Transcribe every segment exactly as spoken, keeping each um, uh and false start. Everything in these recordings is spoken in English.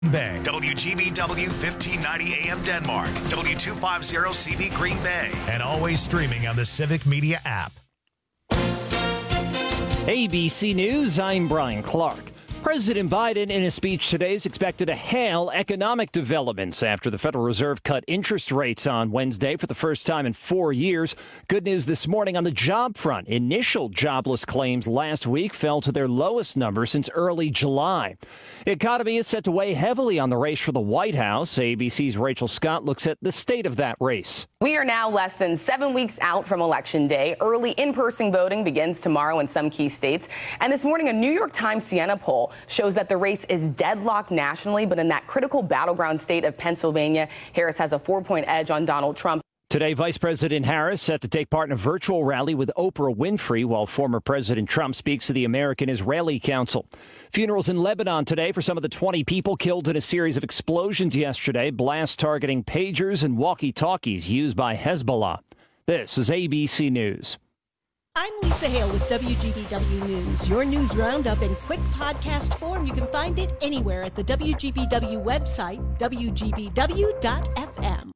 Bay, W G B W fifteen ninety A M Denmark, W two fifty C V Green Bay, and always streaming on the Civic Media app. A B C News, I'm Brian Clark. President Biden, in a speech today, is expected to hail economic developments after the Federal Reserve cut interest rates on Wednesday for the first time in four years. Good news this morning on the job front. Initial jobless claims last week fell to their lowest number since early July. The economy is set to weigh heavily on the race for the White House. A B C's Rachel Scott looks at the state of that race. We are now less than seven weeks out from Election Day. Early in-person voting begins tomorrow in some key states. And this morning, a New York Times Siena poll shows that the race is deadlocked nationally, but in that critical battleground state of Pennsylvania, Harris has a four-point edge on Donald Trump. Today, Vice President Harris set to take part in a virtual rally with Oprah Winfrey while former President Trump speaks to the American Israeli Council. Funerals in Lebanon today for some of the twenty people killed in a series of explosions yesterday, blasts targeting pagers and walkie-talkies used by Hezbollah. This is A B C News. I'm Lisa Hale with W G B W News. Your news roundup in quick podcast form. You can find it anywhere at the W G B W website, W G B W dot F M.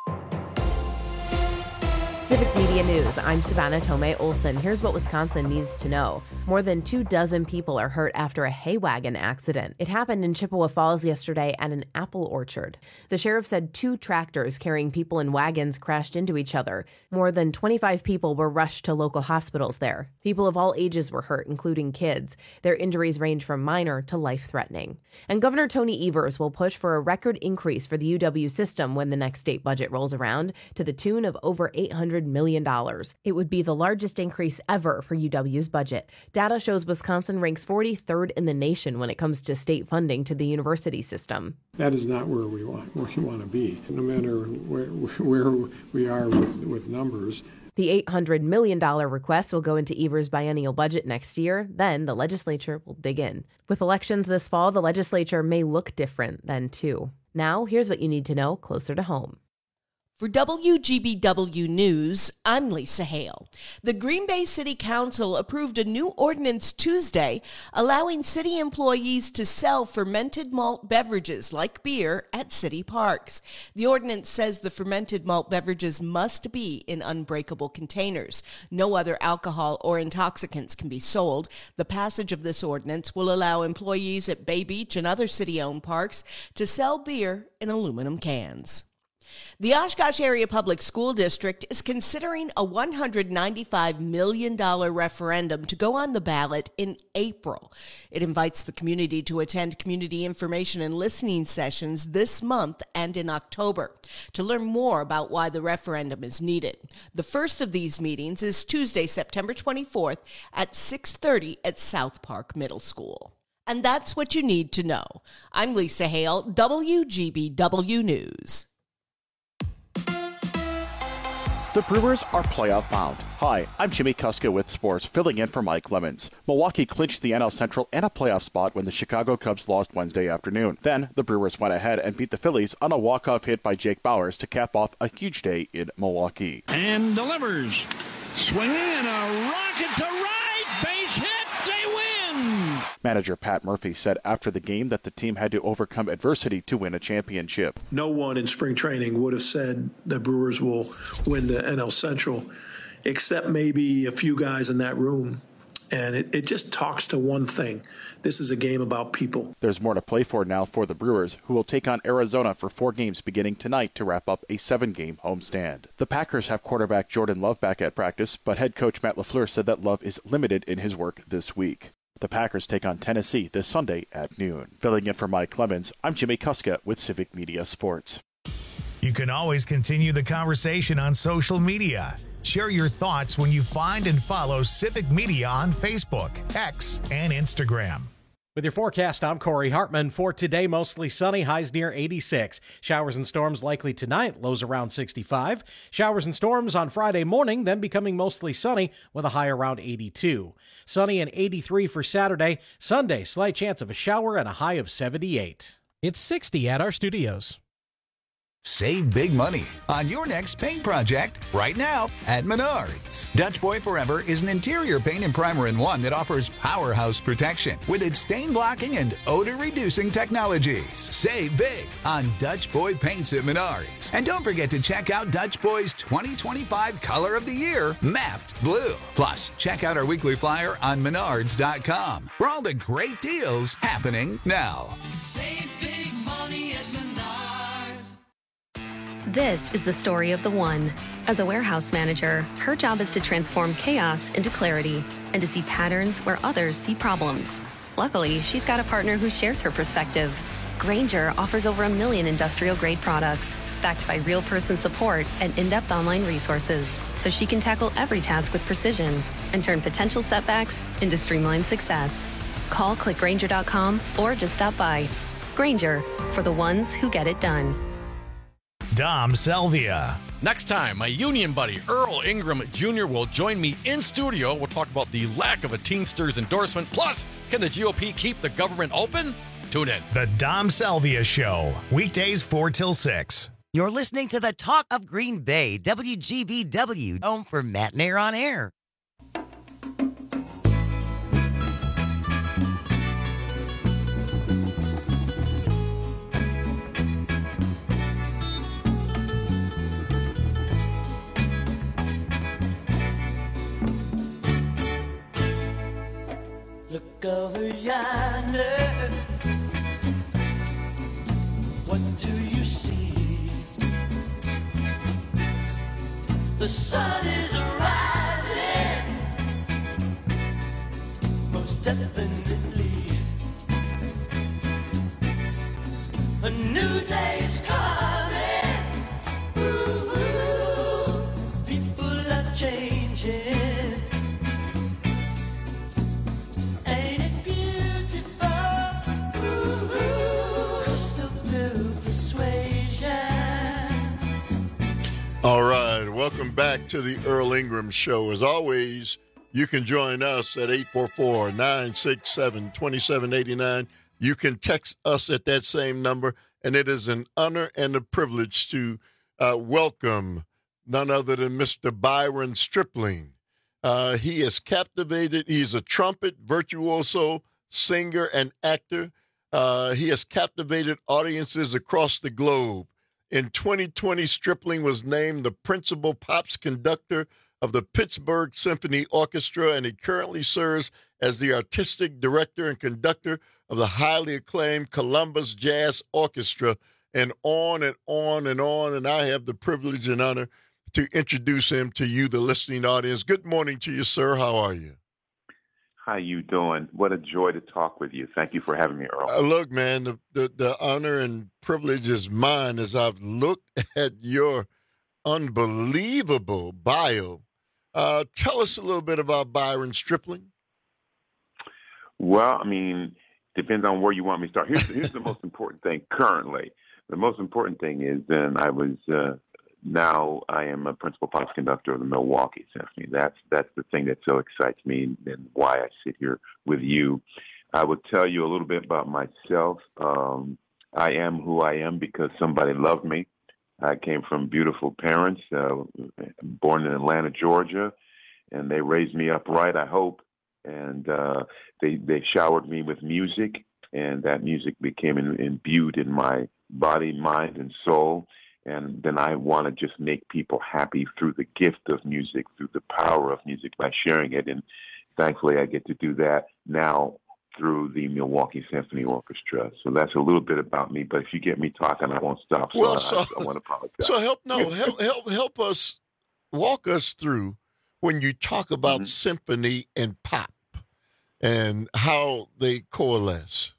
Civic Media News, I'm Savannah Tomei Olson. Here's what Wisconsin needs to know. More than two dozen people are hurt after a hay wagon accident. It happened in Chippewa Falls yesterday at an apple orchard. The sheriff said two tractors carrying people in wagons crashed into each other. More than twenty-five people were rushed to local hospitals there. People of all ages were hurt, including kids. Their injuries range from minor to life-threatening. And Governor Tony Evers will push for a record increase for the U W system when the next state budget rolls around, to the tune of over eight hundred million dollars. It would be the largest increase ever for U W's budget. Data shows Wisconsin ranks forty-third in the nation when it comes to state funding to the university system. That is not where we want where we want to be, no matter where, where we are with, with numbers. The eight hundred million dollars request will go into Evers' biennial budget next year. Then the legislature will dig in. With elections this fall, the legislature may look different then, too. Now, here's what you need to know closer to home. For W G B W News, I'm Lisa Hale. The Green Bay City Council approved a new ordinance Tuesday allowing city employees to sell fermented malt beverages like beer at city parks. The ordinance says the fermented malt beverages must be in unbreakable containers. No other alcohol or intoxicants can be sold. The passage of this ordinance will allow employees at Bay Beach and other city-owned parks to sell beer in aluminum cans. The Oshkosh Area Public School District is considering a one hundred ninety-five million dollars referendum to go on the ballot in April. It invites the community to attend community information and listening sessions this month and in October to learn more about why the referendum is needed. The first of these meetings is Tuesday, September twenty-fourth at six thirty at South Park Middle School. And that's what you need to know. I'm Lisa Hale, W G B W News. The Brewers are playoff bound. Hi, I'm Jimmy Kuska with sports, filling in for Mike Lemons. Milwaukee clinched the N L Central and a playoff spot when the Chicago Cubs lost Wednesday afternoon. Then, the Brewers went ahead and beat the Phillies on a walk-off hit by Jake Bauers to cap off a huge day in Milwaukee. And delivers. Swinging and a rocket to right. Base hit. They win. Manager Pat Murphy said after the game that the team had to overcome adversity to win a championship. No one in spring training would have said the Brewers will win the N L Central, except maybe a few guys in that room. And it, it just talks to one thing. This is a game about people. There's more to play for now for the Brewers, who will take on Arizona for four games beginning tonight to wrap up a seven-game homestand. The Packers have quarterback Jordan Love back at practice, but head coach Matt LaFleur said that Love is limited in his work this week. The Packers take on Tennessee this Sunday at noon. Filling in for Mike Clemens, I'm Jimmy Kuska with Civic Media Sports. You can always continue the conversation on social media. Share your thoughts when you find and follow Civic Media on Facebook, X, and Instagram. With your forecast, I'm Corey Hartman. For today, mostly sunny, highs near eighty-six. Showers and storms likely tonight, lows around sixty-five. Showers and storms on Friday morning, then becoming mostly sunny with a high around eighty-two. Sunny and eighty-three for Saturday. Sunday, slight chance of a shower and a high of seventy-eight. It's sixty at our studios. Save big money on your next paint project right now at Menards. Dutch Boy Forever is an interior paint and primer in one that offers powerhouse protection with its stain blocking and odor reducing technologies. Save big on Dutch Boy paints at Menards. And don't forget to check out Dutch Boy's twenty twenty-five Color of the Year, Mapped Blue. Plus, check out our weekly flyer on menards dot com for all the great deals happening now. Save big money at Menards. This is the story of the one. As a warehouse manager, her job is to transform chaos into clarity and to see patterns where others see problems. Luckily, she's got a partner who shares her perspective. Grainger offers over a million industrial-grade products, backed by real-person support and in-depth online resources, so she can tackle every task with precision and turn potential setbacks into streamlined success. Call click grainger dot com or just stop by. Grainger, for the ones who get it done. Dom Selvia. Next time, my union buddy Earl Ingram Junior will join me in studio. We'll talk about the lack of a Teamsters endorsement. Plus, can the G O P keep the government open? Tune in. The Dom Selvia Show, weekdays four till six. You're listening to the Talk of Green Bay, W G B W, home for Matt Nair on Air. Look over yonder, what do you see? The sun is rising, most definitely. A new day is coming, ooh, people are changing. All right, welcome back to the Earl Ingram Show. As always, you can join us at eight four four, nine six seven, two seven eight nine. You can text us at that same number, and it is an honor and a privilege to uh, welcome none other than Mister Byron Stripling. Uh, he has captivated, he's a trumpet virtuoso, singer, and actor. Uh, he has captivated audiences across the globe. In twenty twenty, Stripling was named the principal pops conductor of the Pittsburgh Symphony Orchestra, and he currently serves as the artistic director and conductor of the highly acclaimed Columbus Jazz Orchestra, and on and on and on. And I have the privilege and honor to introduce him to you, the listening audience. Good morning to you, sir. How are you? How you doing? What a joy to talk with you. Thank you for having me, Earl. Uh, look, man, the, the, the honor and privilege is mine as I've looked at your unbelievable bio. Uh, tell us a little bit about Byron Stripling. Well, I mean, depends on where you want me to start. Here's, here's the most important thing currently. The most important thing is then I was uh, now I am a principal pops conductor of the Milwaukee Symphony. That's that's the thing that so excites me and why I sit here with you. I will tell you a little bit about myself. Um, I am who I am because somebody loved me. I came from beautiful parents, uh, born in Atlanta, Georgia, and they raised me up right, I hope. And uh, they they showered me with music, and that music became in, imbued in my body, mind, and soul. And then I want to just make people happy through the gift of music, through the power of music by sharing it. And thankfully, I get to do that now through the Milwaukee Symphony Orchestra. So that's a little bit about me. But if you get me talking, I won't stop. So well, I, so, I, I want to apologize. So help, no, help, help, help us, walk us through when you talk about mm-hmm. symphony and pop and how they coalesce.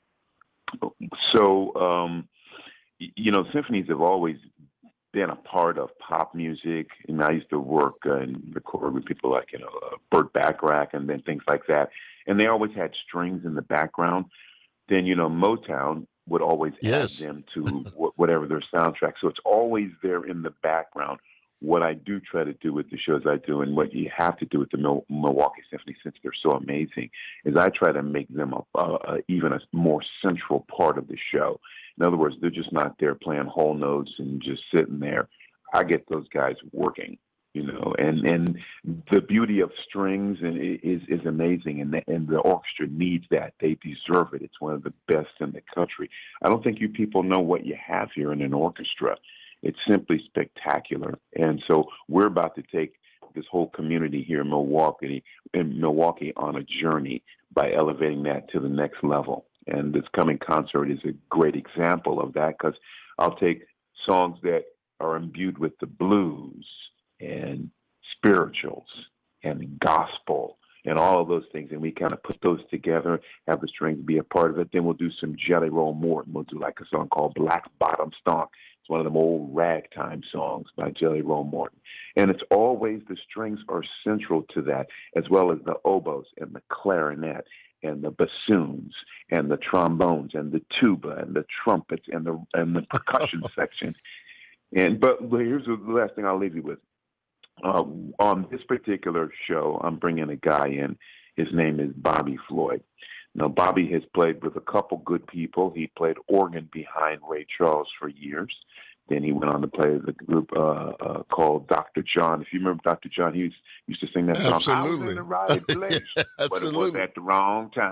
So, um, you know, symphonies have always been a part of pop music. And I used to work uh, and record with people like, you know, uh, Burt Bacharach and then things like that. And they always had strings in the background. Then, you know, Motown would always yes. add them to w- whatever their soundtrack. So it's always there in the background. What I do try to do with the shows I do and what you have to do with the Mil- Milwaukee Symphony, since they're so amazing, is I try to make them a, a, a, even a more central part of the show. In other words, they're just not there playing whole notes and just sitting there. I get those guys working, you know, and, and the beauty of strings is is amazing, and the, and the orchestra needs that. They deserve it. It's one of the best in the country. I don't think you people know what you have here in an orchestra. It's simply spectacular, and so we're about to take this whole community here in Milwaukee, in Milwaukee, on a journey by elevating that to the next level. And this coming concert is a great example of that, because I'll take songs that are imbued with the blues and spirituals and gospel and all of those things, and we kind of put those together, have the strings be a part of it. Then we'll do some Jelly Roll Morton. We'll do like a song called Black Bottom Stonk. It's one of them old ragtime songs by Jelly Roll Morton. And it's always, the strings are central to that, as well as the oboes and the clarinet and the bassoons and the trombones and the tuba and the trumpets and the and the percussion section. And but here's the last thing I'll leave you with. Uh, on this particular show, I'm bringing a guy in. His name is Bobby Floyd. Now, Bobby has played with a couple good people. He played organ behind Ray Charles for years. Then he went on to play with a group uh, uh, called Doctor John. If you remember Doctor John, he was, used to sing that song, Absolutely. I was in the right place, but it was at the wrong time.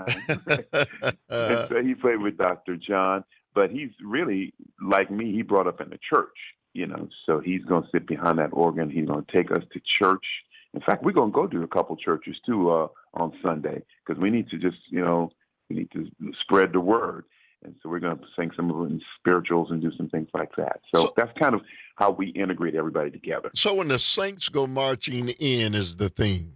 And so he played with Doctor John. But he's really, like me, he brought up in the church, you know, so he's going to sit behind that organ. He's going to take us to church. In fact, we're going to go to a couple churches, too, uh, on Sunday, because we need to just, you know, we need to spread the word. And so we're going to sing some of the spirituals and do some things like that. So, so that's kind of how we integrate everybody together. So when the saints go marching in is the theme.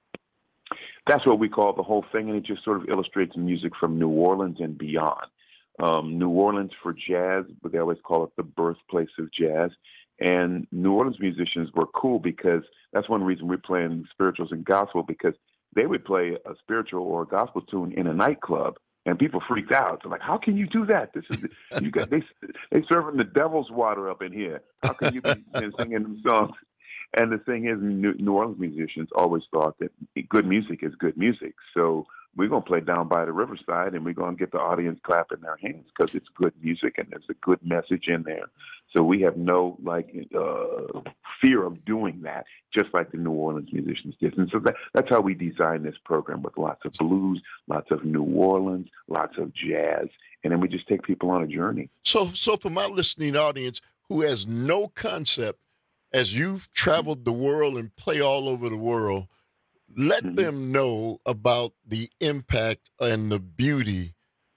That's what we call the whole thing, and it just sort of illustrates music from New Orleans and beyond. Um, New Orleans for jazz, but they always call it the birthplace of jazz. And New Orleans musicians were cool because that's one reason we're playing spirituals and gospel, because they would play a spiritual or a gospel tune in a nightclub, and people freaked out. They're like, "How can you do that? This is you got they they serving the devil's water up in here. How can you be singing them songs?" And the thing is, New Orleans musicians always thought that good music is good music. So we're going to play down by the riverside, and we're going to get the audience clapping their hands because it's good music and there's a good message in there. So we have no like uh, fear of doing that, just like the New Orleans musicians did. And so that, that's how we designed this program, with lots of blues, lots of New Orleans, lots of jazz, and then we just take people on a journey. So, so for my listening audience who has no concept, as you've traveled the world and play all over the world, let mm-hmm. them know about the impact and the beauty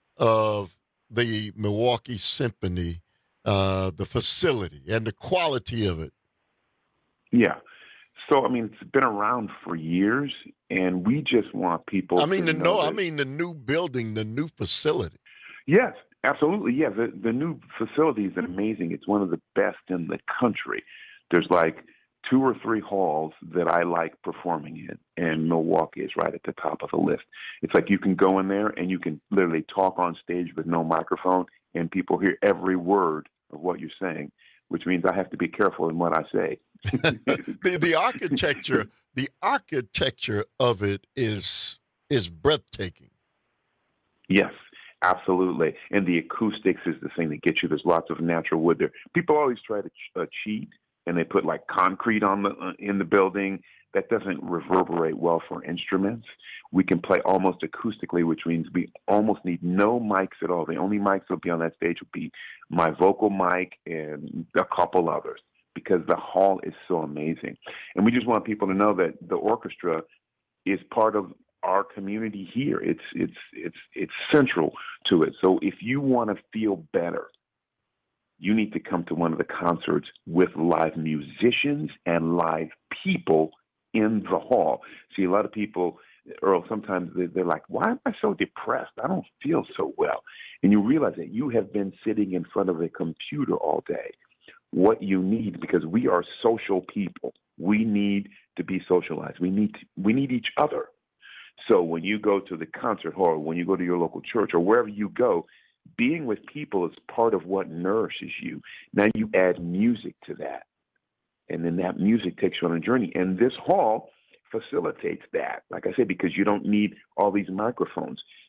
of the Milwaukee Symphony, uh, the facility, and the quality of it. Yeah. So, I mean, it's been around for years, and we just want people I mean, to the, know no, that, I mean the new building, the new facility. Yes, absolutely. Yeah, the, the new facility is amazing. It's one of the best in the country. There's like two or three halls that I like performing in, and Milwaukee is right at the top of the list. It's like you can go in there and you can literally talk on stage with no microphone, and people hear every word of what you're saying, which means I have to be careful in what I say. the, the architecture, the architecture of it is is breathtaking. Yes, absolutely. And the acoustics is the thing that gets you. There's lots of natural wood there. People always try to ch- uh, cheat, and they put like concrete on the uh, in the building. That doesn't reverberate well for instruments. We can play almost acoustically, which means we almost need no mics at all. The only mics that will be on that stage will be my vocal mic and a couple others, because the hall is so amazing. And we just want people to know that the orchestra is part of our community here. It's it's it's it's central to it. So if you want to feel better, you need to come to one of the concerts with live musicians and live people in the hall. See, a lot of people, Earl, sometimes they're like, why am I so depressed? I don't feel so well. And you realize that you have been sitting in front of a computer all day. What you need, because we are social people, we need to be socialized. We need to, we need each other. So when you go to the concert hall, when you go to your local church or wherever you go, being with people is part of what nourishes you. Now you add music to that, and then that music takes you on a journey. And this hall facilitates that, like I said, because you don't need all these microphones.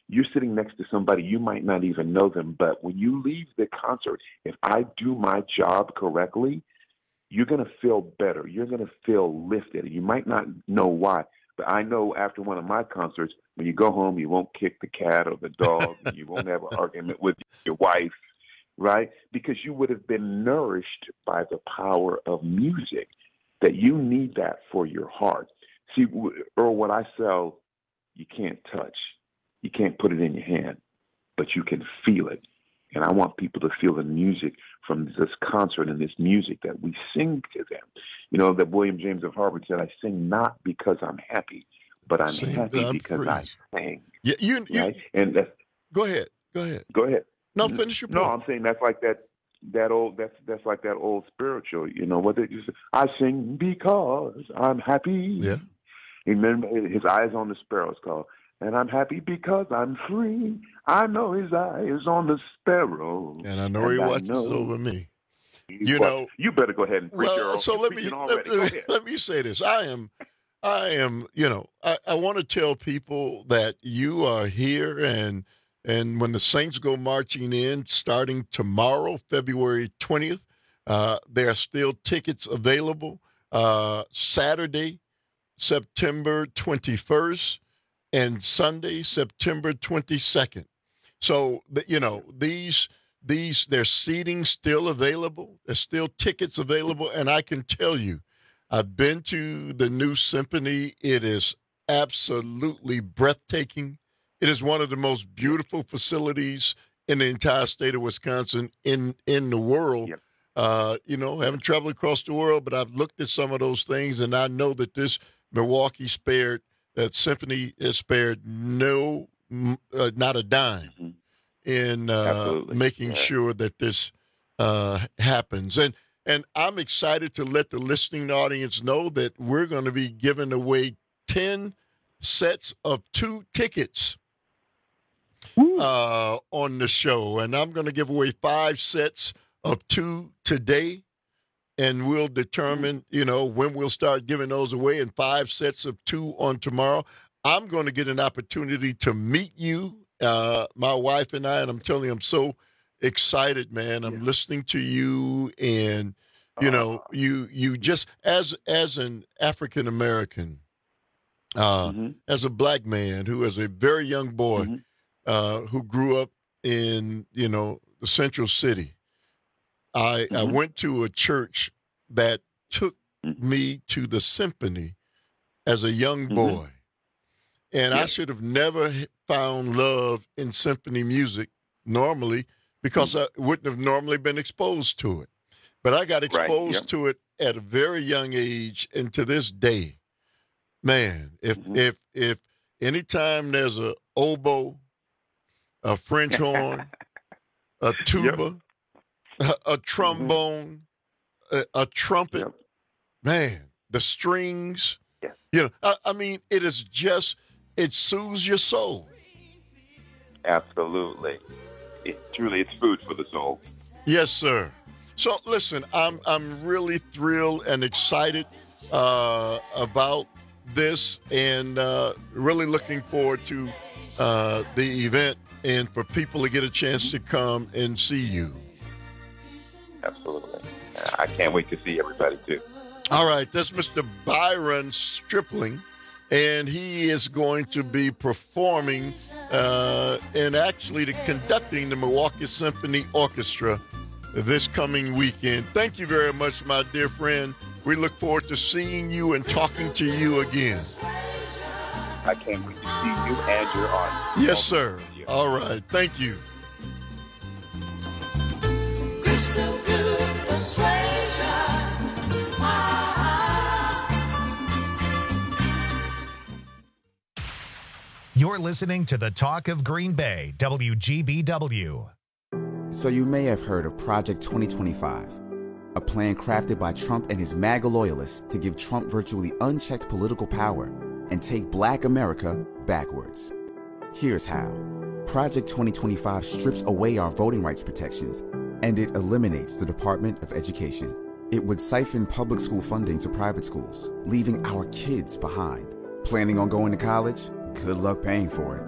you're sitting next to somebody, you might not even know them, but when you leave the concert, if I do my job correctly, you're going to feel better. You're going to feel lifted. You might not know why, but I know after one of my concerts, when you go home, you won't kick the cat or the dog, and you won't have an argument with your wife, right? Because you would have been nourished by the power of music, that you need that for your heart. See, or what I sell, you can't touch. You can't put it in your hand, but you can feel it. And I want people to feel the music from this concert and this music that we sing to them. You know, that William James of Harvard said, I sing not because I'm happy, but I'm sing, happy I'm because free. I sing. Yeah, you, you, right? And that's, go ahead. Go ahead. Go ahead. No, finish your point. No, I'm saying that's like that that old that's that's like that old spiritual, you know, what they just I sing because I'm happy. Yeah. Remember his eyes on the sparrows called. And I'm happy because I'm free. I know his eye is on the sparrow. And I know and he I watches know. over me. You well, know, you better go ahead and preach. Well, Earl. so You're let me let, let, me let me say this. I am, I am. You know, I, I want to tell people that you are here, and and when the Saints go marching in, starting tomorrow, February twentieth, uh, there are still tickets available. Uh, Saturday, September twenty-first. And Sunday, September twenty-second. So, you know, these, these, there's seating still available. There's still tickets available. And I can tell you, I've been to the new Symphony. It is absolutely breathtaking. It is one of the most beautiful facilities in the entire state of Wisconsin, in, in the world. Yep. Uh, you know, I haven't traveled across the world, but I've looked at some of those things, and I know that this Milwaukee spared That Symphony is spared no, uh, not a dime mm-hmm. in uh, making yeah. sure that this uh, happens. And and I'm excited to let the listening audience know that we're going to be giving away ten sets of two tickets uh, on the show. And I'm going to give away five sets of two today. And we'll determine, you know, when we'll start giving those away, and five sets of two on tomorrow. I'm going to get an opportunity to meet you, uh, my wife and I, and I'm telling you, I'm so excited, man. I'm yeah. listening to you, and, you know, uh, you you just, as as an African-American, uh, mm-hmm. as a black man who is a very young boy mm-hmm. uh, who grew up in, you know, the Central City, I, mm-hmm. I went to a church that took mm-hmm. me to the Symphony as a young boy. Mm-hmm. And yeah. I should have never found love in symphony music normally, because mm-hmm. I wouldn't have normally been exposed to it. But I got exposed right. yep. to it at a very young age, and to this day, man, if mm-hmm. if if anytime there's a oboe, a French horn, a tuba, yep. A, a trombone, mm-hmm. a, a trumpet, yep. man, the strings, yeah. you know, I, I mean, it is just, it soothes your soul. Absolutely. It truly, it's food for the soul. Yes, sir. So listen, I'm, I'm really thrilled and excited uh, about this, and uh, really looking forward to uh, the event, and for people to get a chance to come and see you. Absolutely. I can't wait to see everybody, too. All right. That's Mister Byron Stripling, and he is going to be performing uh, and actually the, conducting the Milwaukee Symphony Orchestra this coming weekend. Thank you very much, my dear friend. We look forward to seeing you and talking to you again. I can't wait to see you and your audience. Yes, sir. All right. Thank you. Crystal blue persuasion. Ah. You're listening to the Talk of Green Bay, W G B W. So you may have heard of Project twenty twenty-five, a plan crafted by Trump and his MAGA loyalists to give Trump virtually unchecked political power and take Black America backwards. Here's how. Project twenty twenty-five strips away our voting rights protections, and it eliminates the Department of Education. It would siphon public school funding to private schools, leaving our kids behind. Planning on going to college? Good luck paying for it.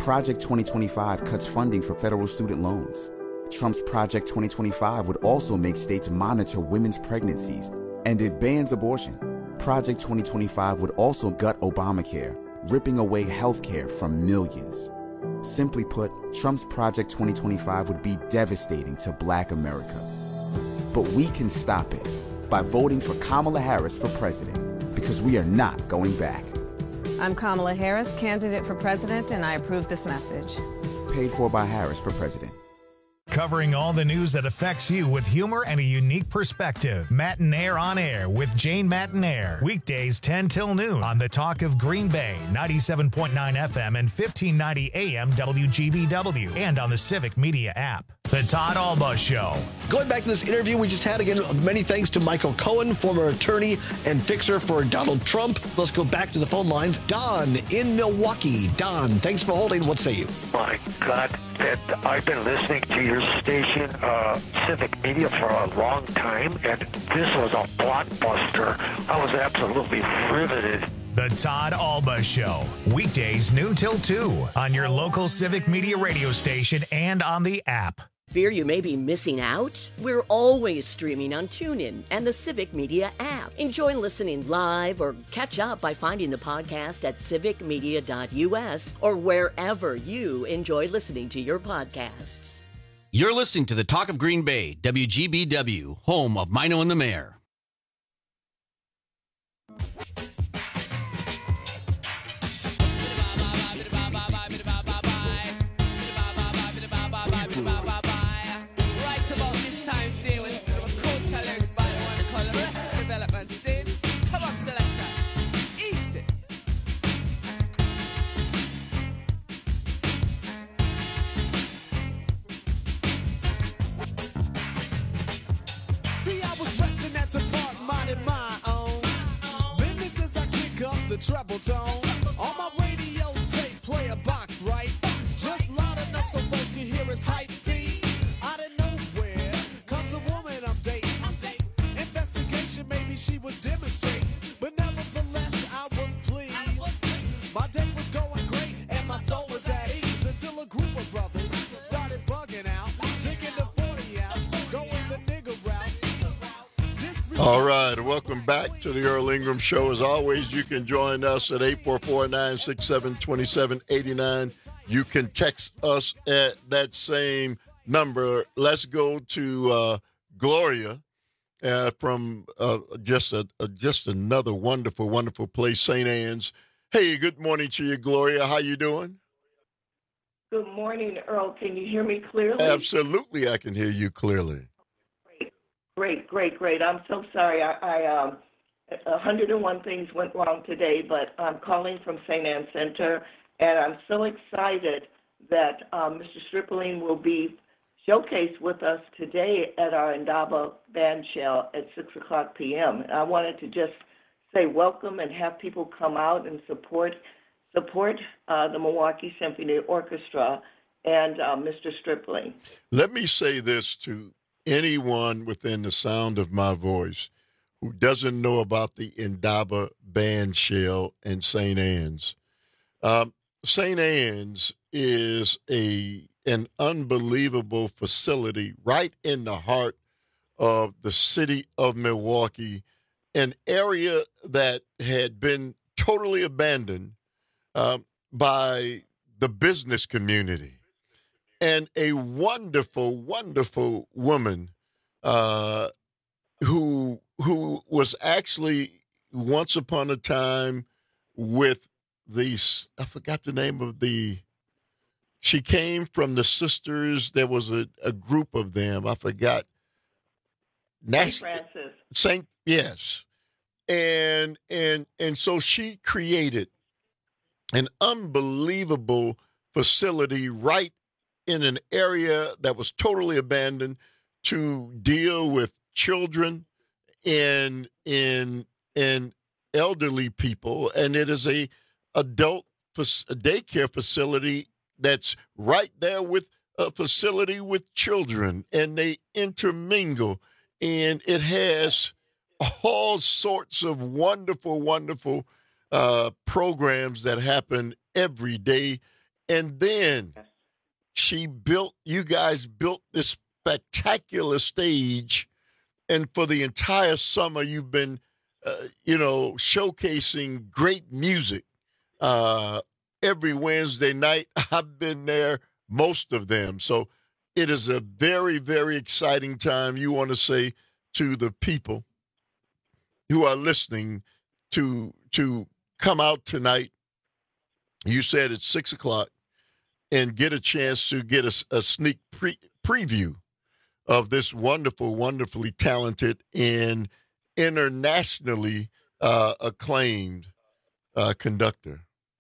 Project twenty twenty-five cuts funding for federal student loans. Trump's Project twenty twenty-five would also make states monitor women's pregnancies, and it bans abortion. Project twenty twenty-five would also gut Obamacare, ripping away health care from millions. Simply put, Trump's Project twenty twenty-five would be devastating to Black America. But we can stop it by voting for Kamala Harris for president, because we are not going back. I'm Kamala Harris, candidate for president, and I approve this message. Paid for by Harris for president. Covering all the news that affects you with humor and a unique perspective. Matinaire on Air with Jane Matinaire. Weekdays ten till noon on the Talk of Green Bay, ninety-seven point nine F M and fifteen ninety A M W G B W, and on the Civic Media app. The Todd Alba Show. Going back to this interview we just had, again, many thanks to Michael Cohen, former attorney and fixer for Donald Trump. Let's go back to the phone lines. Don in Milwaukee. Don, thanks for holding. What say you? My God, that I've been listening to your station, uh, Civic Media, for a long time, and this was a blockbuster. I was absolutely riveted. The Todd Alba Show. Weekdays noon till two on your local Civic Media radio station and on the app. Fear you may be missing out? We're always streaming on TuneIn and the Civic Media app. Enjoy listening live or catch up by finding the podcast at civic media dot U S or wherever you enjoy listening to your podcasts. You're listening to the Talk of Green Bay, W G B W, home of Mino and the Mayor. Treble tone on my radio tape, play a box, right? Just loud enough so folks can hear us hype. See, out of nowhere comes a woman I'm dating. Investigation, maybe she was demonstrating, but nevertheless I was pleased. My day was going great and my soul was at ease until a group of brothers started bugging out, drinking the forty ounce, going the nigga route. All right, welcome back to the Earl Ingram Show. As always, you can join us at eight four four, nine six seven, two seven eight nine. You can text us at that same number. Let's go to uh, Gloria uh, from uh, just a, a just another wonderful, wonderful place, Saint Anne's. Hey, good morning to you, Gloria. How you doing? Good morning, Earl. Can you hear me clearly? Absolutely, I can hear you clearly. Great, great, great. I'm so sorry. I, I um, one hundred and one things went wrong today, but I'm calling from Saint Anne Center, and I'm so excited that um, Mister Stripling will be showcased with us today at our Indaba band shell at six o'clock p.m. And I wanted to just say welcome and have people come out and support support uh, the Milwaukee Symphony Orchestra and uh, Mister Stripling. Let me say this to anyone within the sound of my voice who doesn't know about the Indaba band shell and Saint Anne's. Um, Saint Anne's is a an unbelievable facility right in the heart of the city of Milwaukee, an area that had been totally abandoned um, by the business community. And a wonderful, wonderful woman uh, who who was actually once upon a time with these, I forgot the name of the, she came from the sisters, there was a, a group of them, I forgot. Saint Francis. Saint, yes. And, and, and so she created an unbelievable facility right in an area that was totally abandoned to deal with children and in and elderly people, and it is a adult daycare facility that's right there with a facility with children, and they intermingle, and it has all sorts of wonderful, wonderful uh, programs that happen every day. And then she built, you guys built this spectacular stage. And for the entire summer, you've been, uh, you know, showcasing great music uh, every Wednesday night. I've been there most of them. So it is a very, very exciting time. You want to say to the people who are listening to to come out tonight. You said it's six o'clock, and get a chance to get a, a sneak pre- preview of this wonderful, wonderfully talented and internationally uh, acclaimed uh, conductor.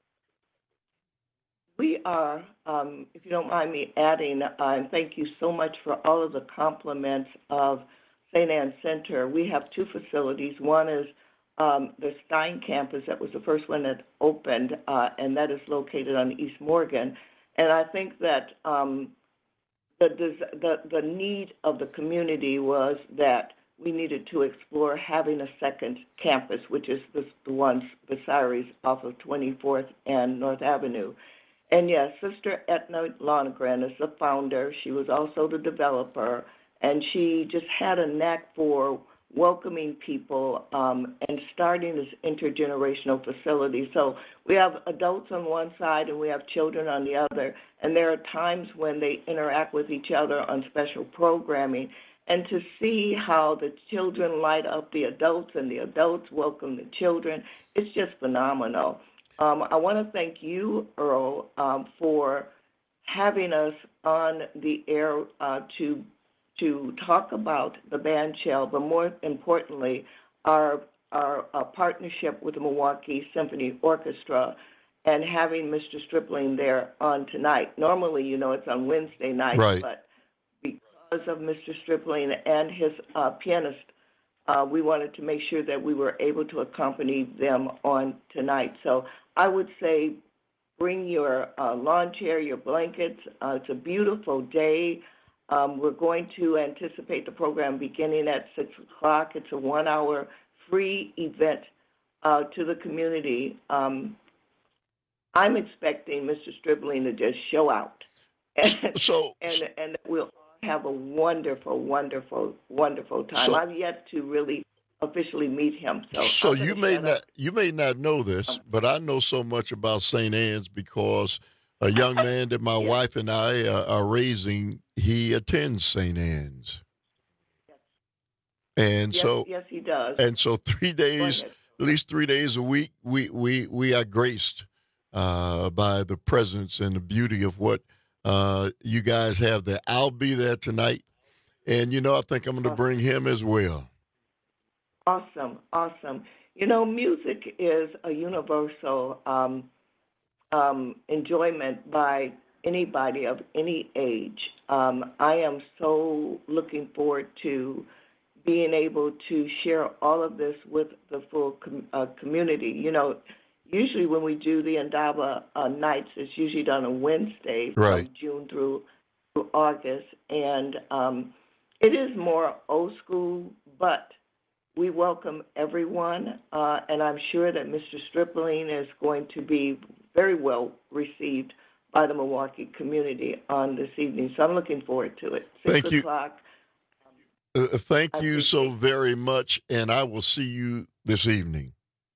We are, um, if you don't mind me adding, uh, and thank you so much for all of the compliments of Saint Anne Center. We have two facilities. One is um, the Stein campus that was the first one that opened, uh, and that is located on East Morgan. And I think that um, the, the the need of the community was that we needed to explore having a second campus, which is the, the one, the Cyrus, off of twenty-fourth and North Avenue. And yes, Sister Etna Lonergan is the founder. She was also the developer, and she just had a knack for welcoming people um, and starting this intergenerational facility. So we have adults on one side and we have children on the other, and there are times when they interact with each other on special programming. And to see how the children light up the adults and the adults welcome the children, it's just phenomenal. Um, I want to thank you, Earl, um, for having us on the air uh, to to talk about the band shell, but more importantly, our our, our partnership with the Milwaukee Symphony Orchestra and having Mister Stripling there on tonight. Normally, you know, it's on Wednesday night, right. But because of Mister Stripling and his uh, pianist, uh, we wanted to make sure that we were able to accompany them on tonight. So I would say bring your uh, lawn chair, your blankets. Uh, it's a beautiful day. Um, we're going to anticipate the program beginning at six o'clock. It's a one-hour free event uh, to the community. Um, I'm expecting Mister Stripling to just show out. And, so, and, and we'll have a wonderful, wonderful, wonderful time. So, I've yet to really officially meet him. So, so you may not up. you may not know this, but I know so much about Saint Anne's because a young man that my yes. wife and I uh, are raising, he attends Saint Anne's. Yes. And yes, so yes, he does. And so three days, at least three days a week, we we we are graced uh, by the presence and the beauty of what uh, you guys have there. I'll be there tonight, and you know I think I'm going to awesome. bring him as well. Awesome, awesome. You know, music is a universal um, um, enjoyment by anybody of any age. Um, I am so looking forward to being able to share all of this with the full com- uh, community. You know, usually when we do the Indaba uh, nights, it's usually done on Wednesday right. from June through, through August. And um, it is more old school, but we welcome everyone, uh, and I'm sure that Mister Stripling is going to be very well received by the Milwaukee community on this evening. So I'm looking forward to it. Six Thank you. o'clock. Uh, thank you so very much, and I will see you this evening.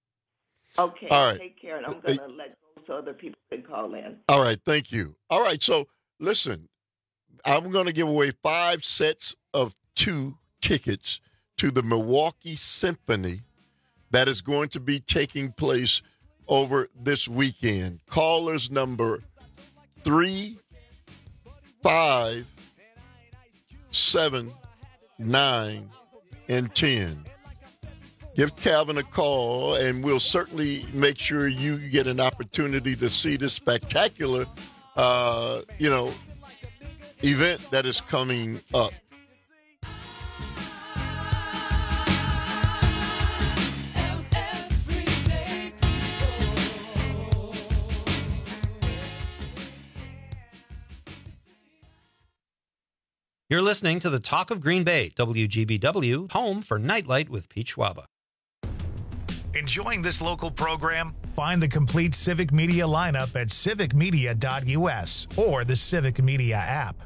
Okay. All right. Take care, and I'm going to let go so other people can call in. All right. Thank you. All right. So listen, I'm going to give away five sets of two tickets to the Milwaukee Symphony that is going to be taking place over this weekend. Callers number three, five, seven, nine, and ten. Give Calvin a call, and we'll certainly make sure you get an opportunity to see this spectacular, uh, you know, event that is coming up. You're listening to the Talk of Green Bay, W G B W, home for Nightlight with Pete Schwaba. Enjoying this local program? Find the complete Civic Media lineup at civic media dot u s or the Civic Media app.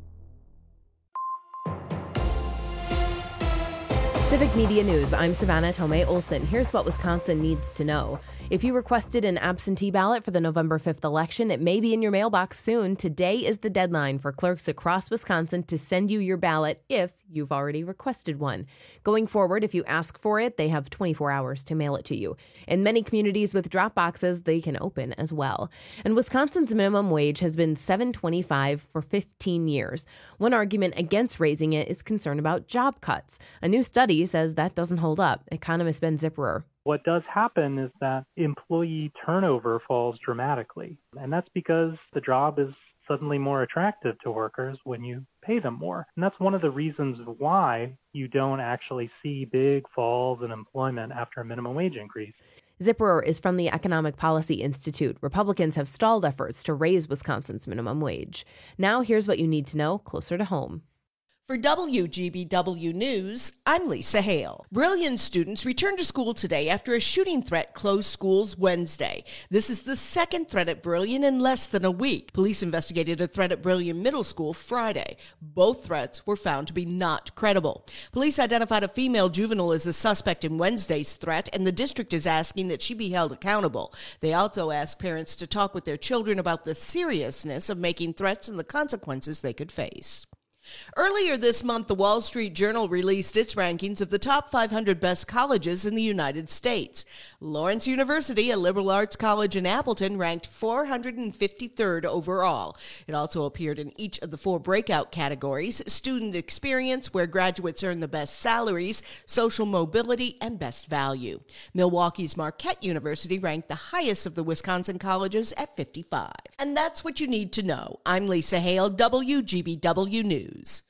Civic Media News, I'm Savannah Tomei Olson. Here's what Wisconsin needs to know. If you requested an absentee ballot for the November fifth election, it may be in your mailbox soon. Today is the deadline for clerks across Wisconsin to send you your ballot if you've already requested one. Going forward, if you ask for it, they have twenty-four hours to mail it to you. In many communities with drop boxes, they can open as well. And Wisconsin's minimum wage has been seven dollars and twenty-five cents for fifteen years. One argument against raising it is concern about job cuts. A new study says that doesn't hold up. Economist Ben Zipperer. What does happen is that employee turnover falls dramatically, and that's because the job is suddenly more attractive to workers when you pay them more. And that's one of the reasons why you don't actually see big falls in employment after a minimum wage increase. Zipperer is from the Economic Policy Institute. Republicans have stalled efforts to raise Wisconsin's minimum wage. Now here's what you need to know closer to home. For W G B W News, I'm Lisa Hale. Brillion students returned to school today after a shooting threat closed schools Wednesday. This is the second threat at Brillion in less than a week. Police investigated a threat at Brillion Middle School Friday. Both threats were found to be not credible. Police identified a female juvenile as a suspect in Wednesday's threat, and the district is asking that she be held accountable. They also asked parents to talk with their children about the seriousness of making threats and the consequences they could face. Earlier this month, the Wall Street Journal released its rankings of the top five hundred best colleges in the United States. Lawrence University, a liberal arts college in Appleton, ranked four hundred fifty-third overall. It also appeared in each of the four breakout categories: student experience, where graduates earn the best salaries, social mobility, and best value. Milwaukee's Marquette University ranked the highest of the Wisconsin colleges at fifty-five. And that's what you need to know. I'm Lisa Hale, W G B W News.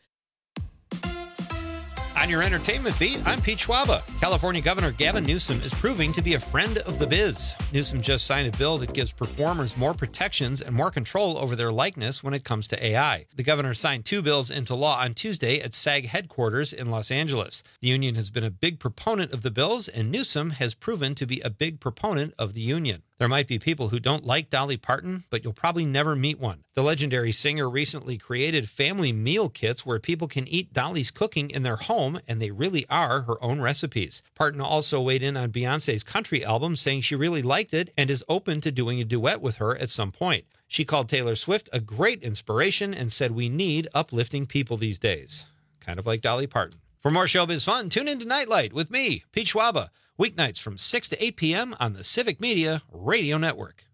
On your entertainment beat, I'm Pete Schwaba. California Governor Gavin Newsom is proving to be a friend of the biz. Newsom just signed a bill that gives performers more protections and more control over their likeness when it comes to A I. The governor signed two bills into law on Tuesday at SAG headquarters in Los Angeles. The union has been a big proponent of the bills, and Newsom has proven to be a big proponent of the union. There might be people who don't like Dolly Parton, but you'll probably never meet one. The legendary singer recently created family meal kits where people can eat Dolly's cooking in their home, and they really are her own recipes. Parton also weighed in on Beyoncé's country album, saying she really liked it and is open to doing a duet with her at some point. She called Taylor Swift a great inspiration and said we need uplifting people these days. Kind of like Dolly Parton. For more showbiz fun, tune in to Nightlight with me, Pete Schwaba. Weeknights from six to eight p.m. on the Civic Media Radio Network.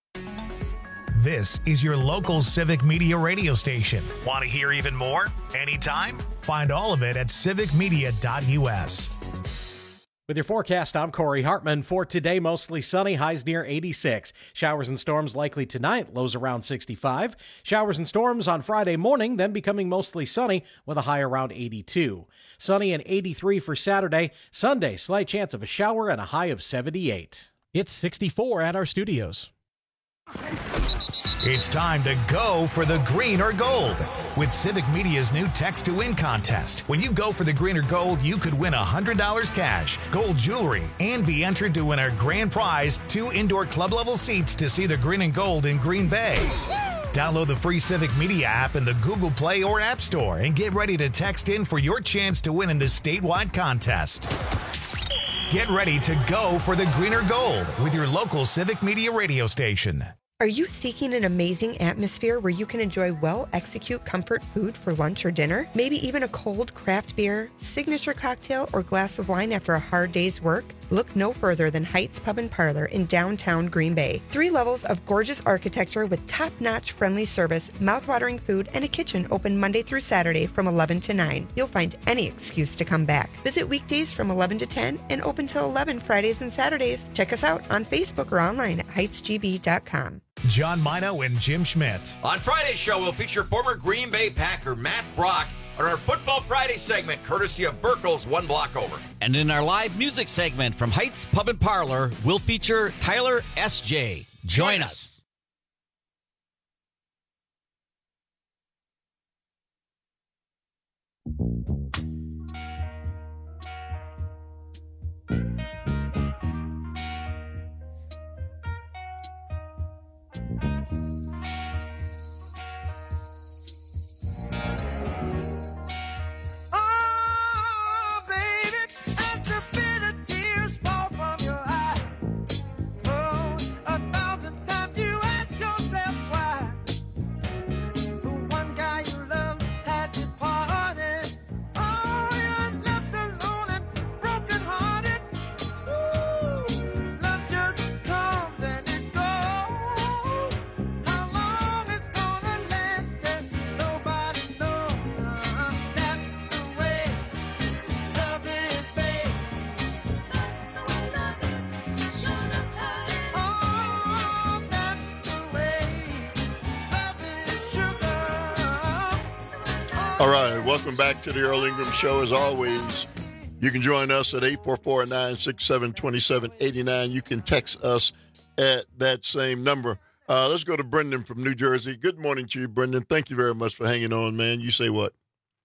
This is your local Civic Media radio station. Want to hear even more? Anytime? Find all of it at civic media dot u s. With your forecast, I'm Corey Hartman. For today, mostly sunny, highs near eighty-six. Showers and storms likely tonight, lows around sixty-five. Showers and storms on Friday morning, then becoming mostly sunny with a high around eighty-two. Sunny and eighty-three for Saturday. Sunday, slight chance of a shower and a high of seventy-eight. It's sixty-four at our studios. It's time to go for the green or gold with Civic Media's new Text to Win contest. When you go for the green or gold, you could win one hundred dollars cash, gold jewelry, and be entered to win our grand prize, two indoor club-level seats to see the green and gold in Green Bay. Download the free Civic Media app in the Google Play or App Store and get ready to text in for your chance to win in this statewide contest. Get ready to go for the green or gold with your local Civic Media radio station. Are you seeking an amazing atmosphere where you can enjoy well-executed comfort food for lunch or dinner? Maybe even a cold craft beer, signature cocktail, or glass of wine after a hard day's work? Look no further than Heights Pub and Parlor in downtown Green Bay. Three levels of gorgeous architecture with top-notch friendly service, mouth-watering food, and a kitchen open Monday through Saturday from eleven to nine. You'll find any excuse to come back. Visit weekdays from eleven to ten and open till eleven Fridays and Saturdays. Check us out on Facebook or online at heights g b dot com. John Mino and Jim Schmidt. On Friday's show, we'll feature former Green Bay Packer Matt Brock on our Football Friday segment, courtesy of Burkle's One Block Over. And in our live music segment from Heights Pub and Parlor, we'll feature Tyler S J. Join, Join us. All right, welcome back to the Earl Ingram Show. As always, you can join us at eight four four, nine six seven, two seven eight nine. You can text us at that same number. Uh, let's go to Brendan from New Jersey. Good morning to you, Brendan. Thank you very much for hanging on, man. You say what?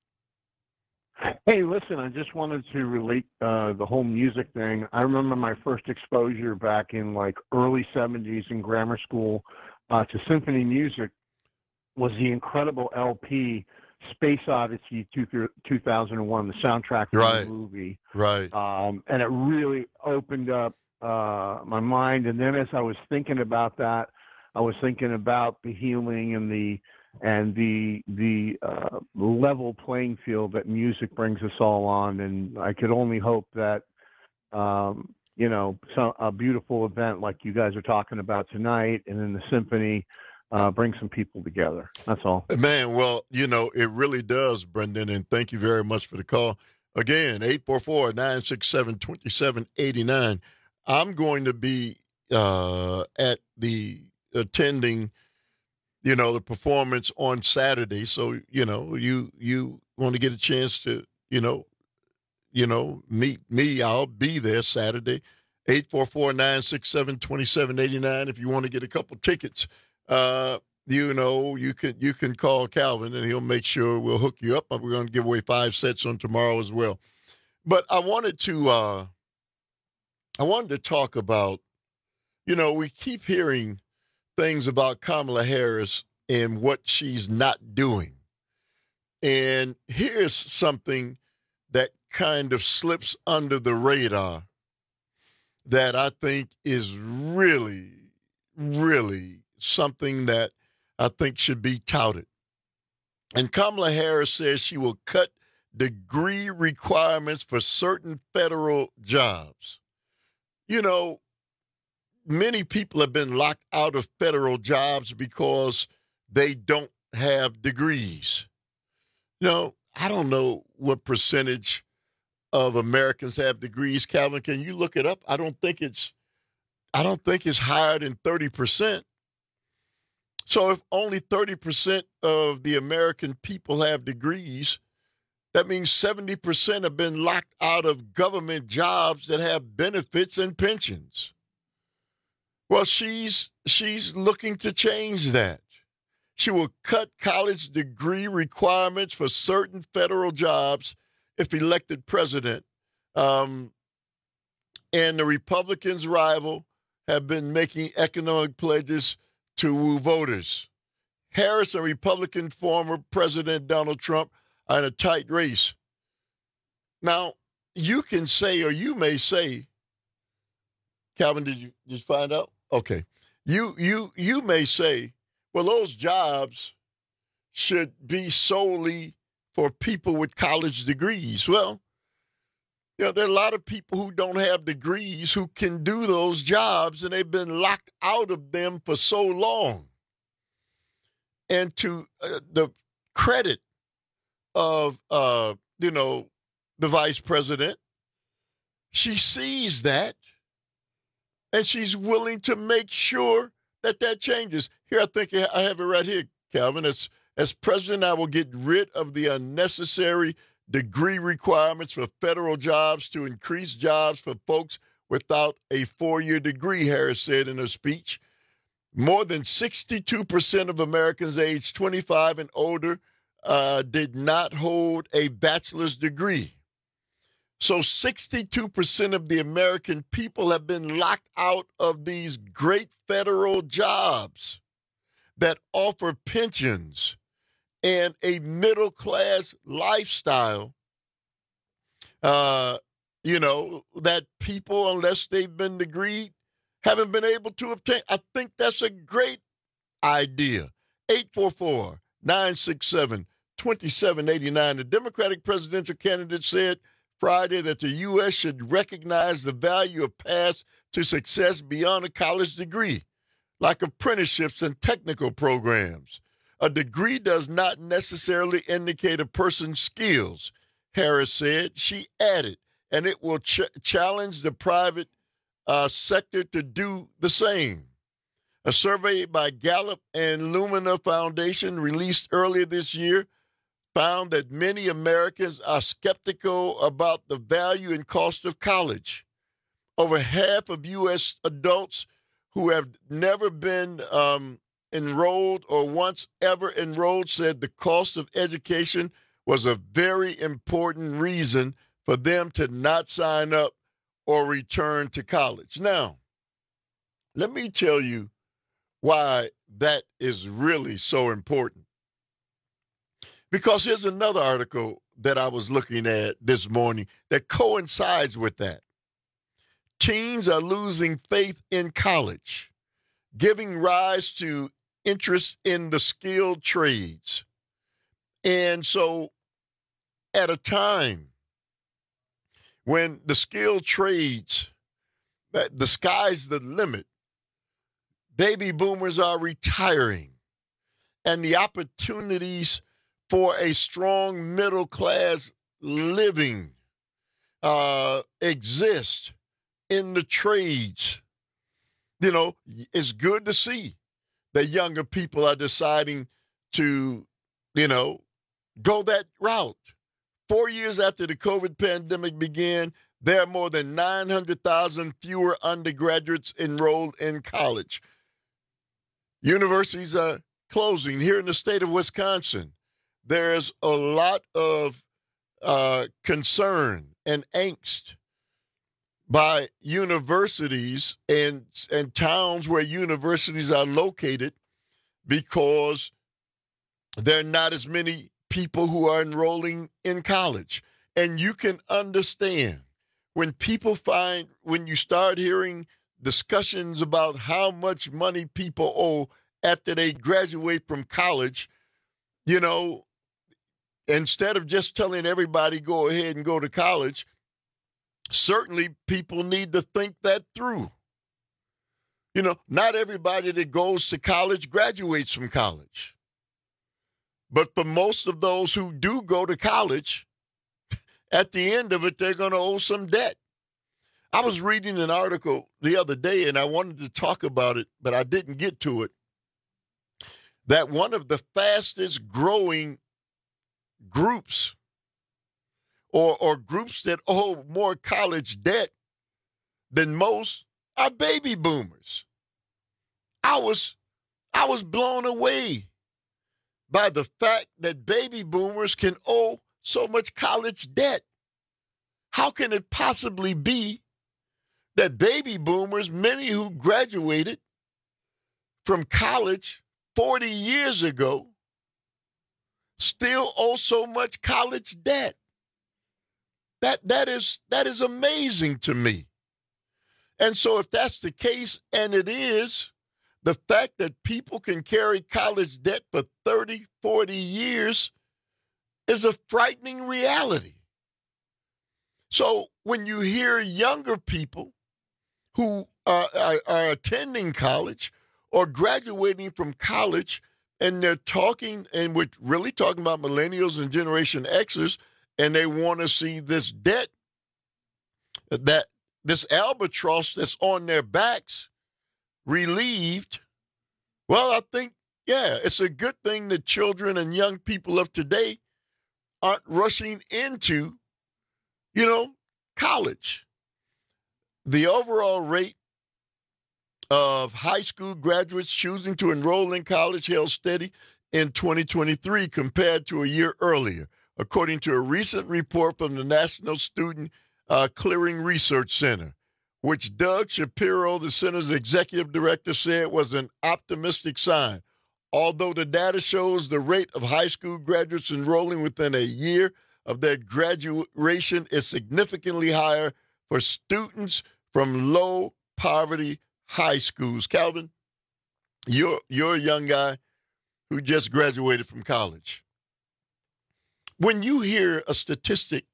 Hey, listen, I just wanted to relate uh, the whole music thing. I remember my first exposure back in like early seventies in grammar school uh, to symphony music was the incredible L P Space Odyssey two thousand one, the soundtrack for right. the movie. Right. Um, and it really opened up uh, my mind. And then as I was thinking about that, I was thinking about the healing and the and the the uh, level playing field that music brings us all on. And I could only hope that, um, you know, some, a beautiful event like you guys are talking about tonight and in the symphony Uh, bring some people together. That's all. Man, well, you know, it really does, Brendan, and thank you very much for the call. Again, eight four four, nine six seven, two seven eight nine. I'm going to be uh, at the attending, you know, the performance on Saturday. So, you know, you you want to get a chance to, you know, you know, meet me, I'll be there Saturday. eight four four, nine six seven, two seven eight nine. If you want to get a couple tickets, Uh, you know, you can you can call Calvin and he'll make sure we'll hook you up. We're going to give away five sets on tomorrow as well. But I wanted to uh, I wanted to talk about, you know, we keep hearing things about Kamala Harris and what she's not doing. And here's something that kind of slips under the radar that I think is really, really something that I think should be touted. And Kamala Harris says she will cut degree requirements for certain federal jobs. You know, many people have been locked out of federal jobs because they don't have degrees. You know, I don't know what percentage of Americans have degrees. Calvin, can you look it up? I don't think it's I don't think it's higher than thirty percent. So if only thirty percent of the American people have degrees, that means seventy percent have been locked out of government jobs that have benefits and pensions. Well, she's she's looking to change that. She will cut college degree requirements for certain federal jobs if elected president. Um, and the Republicans' rival have been making economic pledges to woo voters. Harris and Republican former President Donald Trump are in a tight race. Now, you can say, or you may say, Calvin, did you just find out? Okay. You you you may say, well, those jobs should be solely for people with college degrees. Well, you know, there are a lot of people who don't have degrees who can do those jobs, and they've been locked out of them for so long. And to uh, the credit of, uh, you know, the vice president, she sees that, and she's willing to make sure that that changes. Here, I think I have it right here, Calvin. As, as president, I will get rid of the unnecessary degree requirements for federal jobs to increase jobs for folks without a four-year degree, Harris said in her speech. More than sixty-two percent of Americans aged twenty-five and older uh, did not hold a bachelor's degree. So sixty-two percent of the American people have been locked out of these great federal jobs that offer pensions and a middle-class lifestyle, uh, you know, that people, unless they've been degreed, haven't been able to obtain. I think that's a great idea. eight four four, nine six seven, two seven eight nine. The Democratic presidential candidate said Friday that the U S should recognize the value of paths to success beyond a college degree, like apprenticeships and technical programs. A degree does not necessarily indicate a person's skills, Harris said. She added, and it will ch- challenge the private uh, sector to do the same. A survey by Gallup and Lumina Foundation released earlier this year found that many Americans are skeptical about the value and cost of college. Over half of U S adults who have never been um, enrolled or once ever enrolled said the cost of education was a very important reason for them to not sign up or return to college. Now, let me tell you why that is really so important. Because here's another article that I was looking at this morning that coincides with that. Teens are losing faith in college, giving rise to interest in the skilled trades. And so at a time when the skilled trades, the sky's the limit, baby boomers are retiring, and the opportunities for a strong middle class living uh, exist in the trades. You know, it's good to see that younger people are deciding to, you know, go that route. Four years after the COVID pandemic began, there are more than nine hundred thousand fewer undergraduates enrolled in college. Universities are closing. Here in the state of Wisconsin, there's a lot of uh, concern and angst by universities and, and towns where universities are located because there are not as many people who are enrolling in college. And you can understand when people find, when you start hearing discussions about how much money people owe after they graduate from college, you know, instead of just telling everybody go ahead and go to college, certainly people need to think that through. You know, not everybody that goes to college graduates from college. But for most of those who do go to college, at the end of it, they're going to owe some debt. I was reading an article the other day, and I wanted to talk about it, but I didn't get to it, that one of the fastest growing groups or, or groups that owe more college debt than most are baby boomers. I was, I was blown away by the fact that baby boomers can owe so much college debt. How can it possibly be that baby boomers, many who graduated from college forty years ago, still owe so much college debt? That, that is, that is amazing to me. And so if that's the case, and it is, the fact that people can carry college debt for thirty, forty years is a frightening reality. So when you hear younger people who are, are, are attending college or graduating from college, and they're talking, and we're really talking about millennials and Generation Xers, and they want to see this debt, that this albatross that's on their backs, relieved. Well, I think, yeah, it's a good thing that children and young people of today aren't rushing into, you know, college. The overall rate of high school graduates choosing to enroll in college held steady in twenty twenty-three compared to a year earlier, according to a recent report from the National Student uh, Clearing Research Center, which Doug Shapiro, the center's executive director, said was an optimistic sign. Although the data shows the rate of high school graduates enrolling within a year of their graduation is significantly higher for students from low-poverty high schools. Calvin, you're, you're a young guy who just graduated from college. When you hear a statistic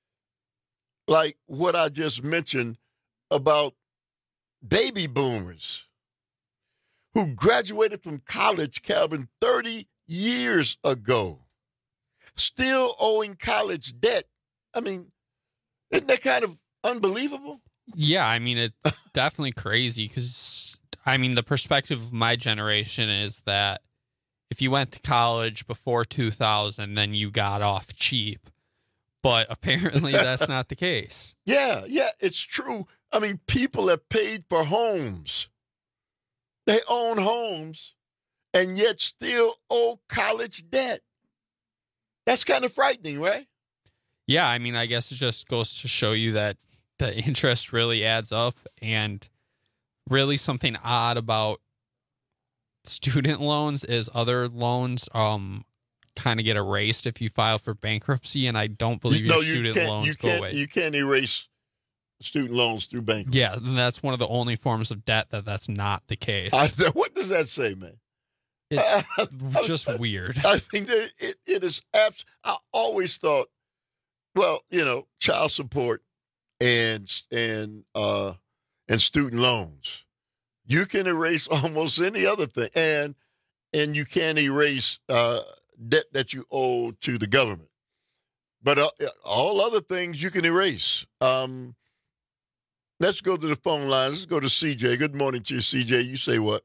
like what I just mentioned about baby boomers who graduated from college, Calvin, thirty years ago, still owing college debt, I mean, isn't that kind of unbelievable? Yeah, I mean, it's definitely crazy because, I mean, the perspective of my generation is that if you went to college before two thousand, then you got off cheap. But apparently that's not the case. Yeah, yeah, it's true. I mean, people have paid for homes. They own homes and yet still owe college debt. That's kind of frightening, right? Yeah, I mean, I guess it just goes to show you that the interest really adds up, and really something odd about student loans is other loans um kind of get erased if you file for bankruptcy, and I don't believe no, your you student can't, loans you go can't, away. You can't erase student loans through bankruptcy. Yeah, and that's one of the only forms of debt that that's not the case. I, what does that say, man? It's just weird. I think that it, it is abs. I always thought, well, you know, child support and and uh, and student loans, you can erase almost any other thing, and and you can't erase uh, debt that you owe to the government. But uh, all other things you can erase. Um, let's go to the phone line. Let's go to C J. Good morning to you, C J. You say what?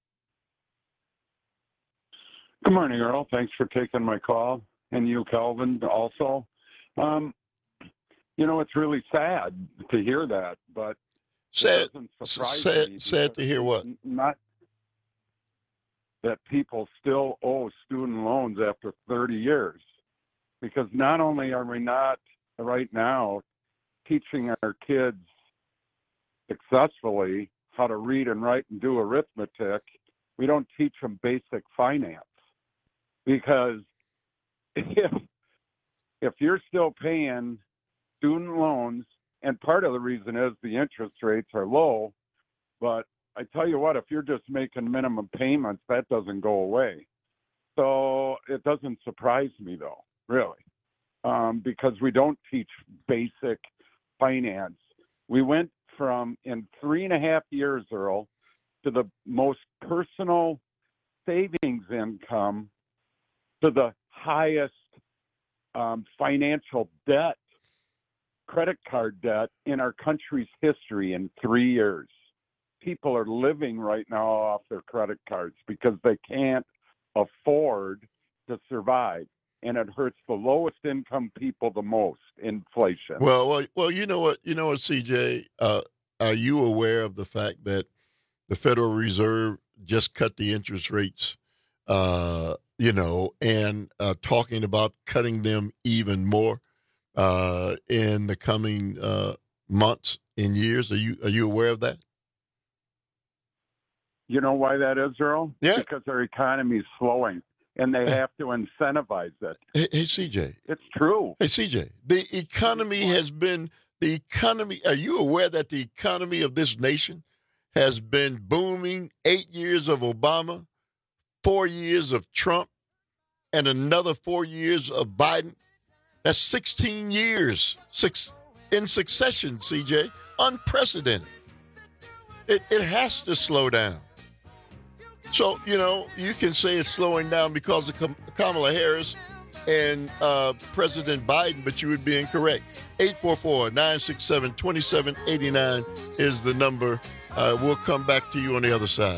Good morning, Earl. Thanks for taking my call. And you, Calvin, also. Um, you know, it's really sad to hear that, but sad, it doesn't surprise sad, me. sad to hear what? Not that people still owe student loans after thirty years. Because not only are we not right now teaching our kids successfully how to read and write and do arithmetic, we don't teach them basic finance. Because if, if you're still paying student loans, and part of the reason is the interest rates are low, but I tell you what, if you're just making minimum payments, that doesn't go away. So it doesn't surprise me, though, really, um, because we don't teach basic finance. We went from, in three and a half years, Earl, to the most personal savings income to the highest um, financial debt, credit card debt in our country's history in three years. People are living right now off their credit cards because they can't afford to survive. And it hurts the lowest income people the most, inflation. Well, well, well. You know what? You know what, C J? Uh, are you aware of the fact that the Federal Reserve just cut the interest rates? Uh, you know, and uh, talking about cutting them even more uh, in the coming uh, months and years. Are you are you aware of that? You know why that is, Earl? Yeah. Because our economy is slowing, and they have to incentivize it. Hey, hey, C J. It's true. Hey, C J. The economy has been the economy. Are you aware that the economy of this nation has been booming? Eight years of Obama, four years of Trump, and another four years of Biden. That's sixteen years six in succession, C J. Unprecedented. It, it has to slow down. So, you know, you can say it's slowing down because of Kamala Harris and uh, President Biden, but you would be incorrect. eight four four, nine six seven, two seven eight nine is the number. Uh, we'll come back to you on the other side.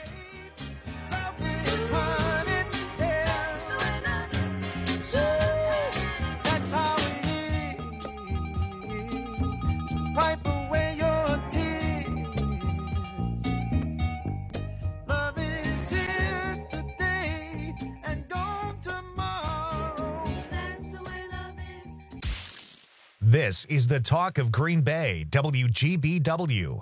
This is the talk of Green Bay, W G B W.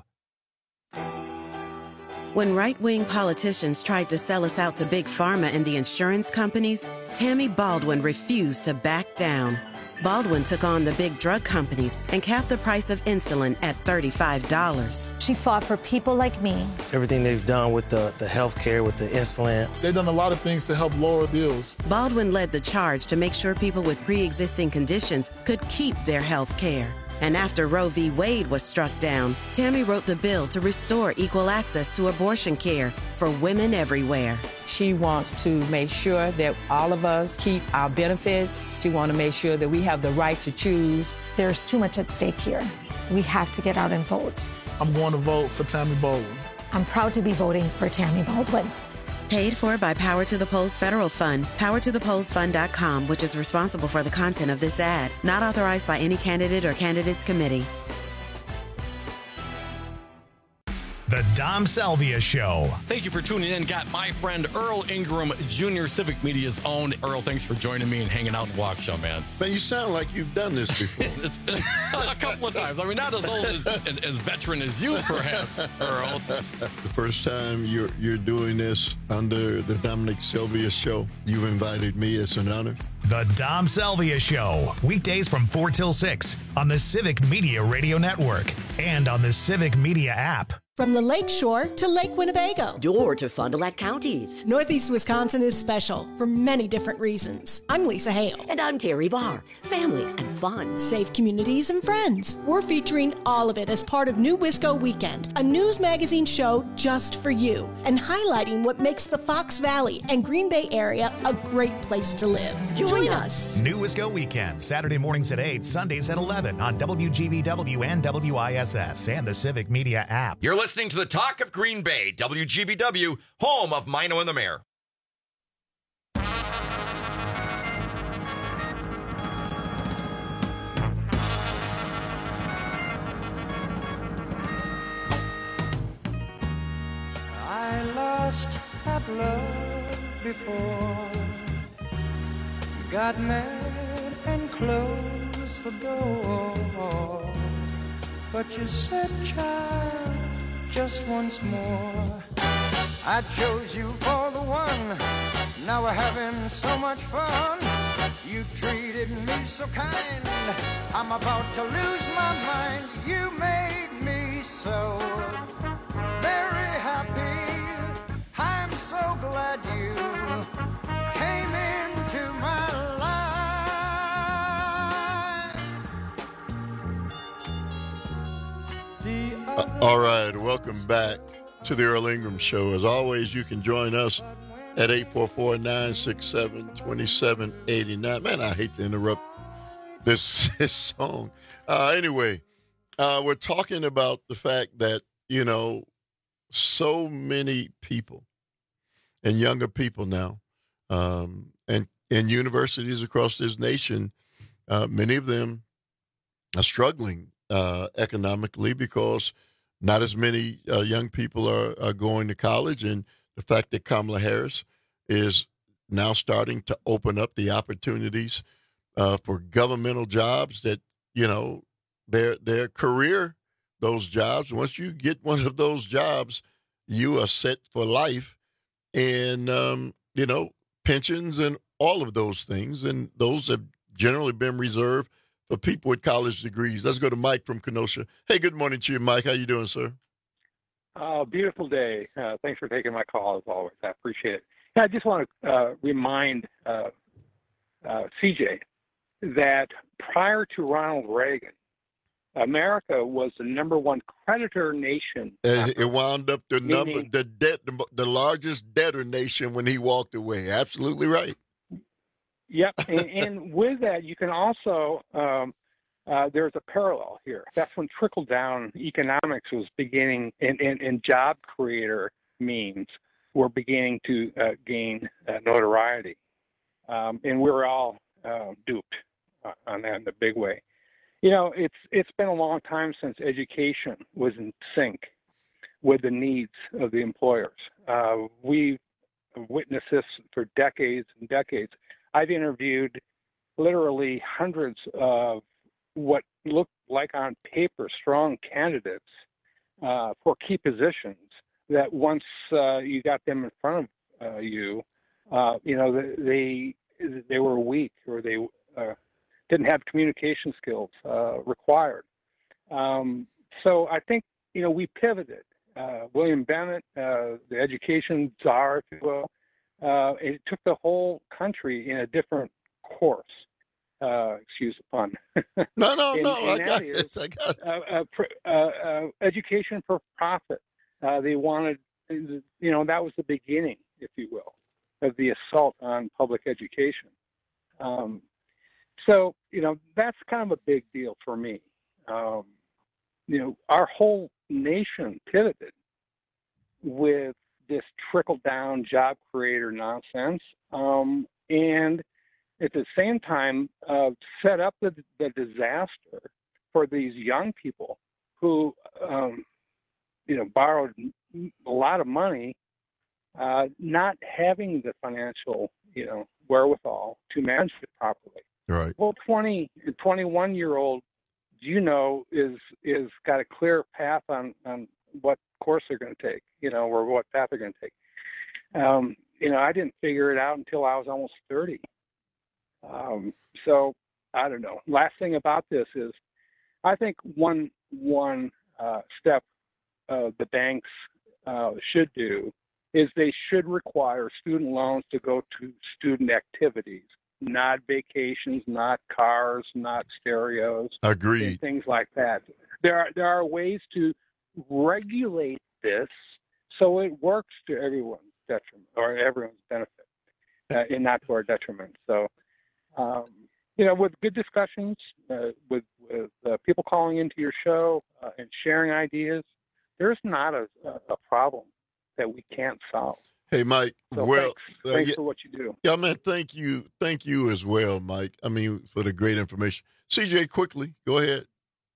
When right-wing politicians tried to sell us out to Big Pharma and the insurance companies, Tammy Baldwin refused to back down. Baldwin took on the big drug companies and capped the price of insulin at thirty-five dollars. She fought for people like me. Everything they've done with the, the health care, with the insulin. They've done a lot of things to help lower bills. Baldwin led the charge to make sure people with pre-existing conditions could keep their health care. And after Roe v. Wade was struck down, Tammy wrote the bill to restore equal access to abortion care for women everywhere. She wants to make sure that all of us keep our benefits. She wants to make sure that we have the right to choose. There's too much at stake here. We have to get out and vote. I'm going to vote for Tammy Baldwin. I'm proud to be voting for Tammy Baldwin. Paid for by Power to the Polls Federal Fund, power to the polls fund dot com, which is responsible for the content of this ad. Not authorized by any candidate or candidates committee. The Dom Salvia Show. Thank you for tuning in. Got my friend Earl Ingram, Junior Civic Media's own. Earl, thanks for joining me and hanging out in Walk Show, man. Man, you sound like you've done this before. It's been a couple of times. I mean, not as old as, as veteran as you, perhaps, Earl. The first time you're you're doing this under the Dominic Salvia Show, you've invited me. It's an honor. The Dom Salvia Show. Weekdays from four till six on the Civic Media Radio Network and on the Civic Media app. From the Lake Shore to Lake Winnebago. Door to Fond du Lac counties. Northeast Wisconsin is special for many different reasons. I'm Lisa Hale. And I'm Terry Barr. Family and fun. Safe communities and friends. We're featuring all of it as part of New Wisco Weekend, a news magazine show just for you, and highlighting what makes the Fox Valley and Green Bay area a great place to live. Join, Join us. us. New Wisco Weekend, Saturday mornings at eight, Sundays at eleven on W G B W and W I S S and the Civic Media app. You're listening to the Talk of Green Bay, W G B W, home of Mino and the Mayor. I lost that love before, got mad and closed the door, but you said, child, just once more. I chose you for the one. Now we're having so much fun. You treated me so kind. I'm about to lose my mind. You made me so very happy. I'm so glad you came into my life. The Uh, all right, welcome back to the Earl Ingram Show. As always, you can join us at eight four four, nine six seven, two seven eight nine. Man, I hate to interrupt this, this song. Uh, anyway, uh, we're talking about the fact that, you know, so many people and younger people now um, and, and universities across this nation, uh, many of them are struggling uh, economically because not as many uh, young people are, are going to college, and the fact that Kamala Harris is now starting to open up the opportunities uh, for governmental jobs that, you know, their their career, those jobs, once you get one of those jobs, you are set for life, and, um, you know, pensions and all of those things, and those have generally been reserved for people with college degrees. Let's go to Mike from Kenosha. Hey, good morning to you, Mike. How you doing, sir? Uh, beautiful day. Uh, thanks for taking my call, as always. I appreciate it. Yeah, I just want to uh, remind uh, uh, C J that prior to Ronald Reagan, America was the number one creditor nation. And it wound up the Meaning, number, the debt, the, the largest debtor nation when he walked away. Absolutely right. Yep, and, and with that, you can also um, uh, there's a parallel here. That's when trickle-down economics was beginning, and, and, and job creator means were beginning to uh, gain uh, notoriety, um, and we were all uh, duped uh, on that in a big way. You know, it's it's been a long time since education was in sync with the needs of the employers. Uh, we've witnessed this for decades and decades. I've interviewed literally hundreds of what looked like on paper strong candidates uh, for key positions that once uh, you got them in front of uh, you, uh, you know, they they were weak or they uh, didn't have communication skills uh, required. Um, so I think, you know, we pivoted. Uh, William Bennett, uh, the education czar, if you will, Uh, it took the whole country in a different course. Uh, excuse the pun. No, no, and, no. and I got is, it. I got it. Uh, uh, pr- uh, uh, education for profit. Uh, they wanted, you know, that was the beginning, if you will, of the assault on public education. Um, so, you know, that's kind of a big deal for me. Um, you know, our whole nation pivoted with this trickle down job creator nonsense, um, and at the same time uh, set up the, the disaster for these young people who, um, you know, borrowed a lot of money, uh, not having the financial, you know, wherewithal to manage it properly. Right. Well, twenty, twenty-one year old, you know, is is got a clear path on, on what course they're going to take, you know, or what path they're going to take. Um, you know, I didn't figure it out until I was almost thirty. Um, so I don't know. Last thing about this is, I think one one uh, step uh, the banks uh, should do is they should require student loans to go to student activities, not vacations, not cars, not stereos. Agreed. Things like that. There are there are ways to regulate this so it works to everyone's detriment or everyone's benefit, uh, and not to our detriment. So, um, you know, with good discussions, uh, with, with uh, people calling into your show uh, and sharing ideas, there's not a, a problem that we can't solve. Hey, Mike. So well, thanks, uh, thanks yeah, for what you do. Yeah, man. Thank you. Thank you as well, Mike. I mean, for the great information. C J, quickly, go ahead.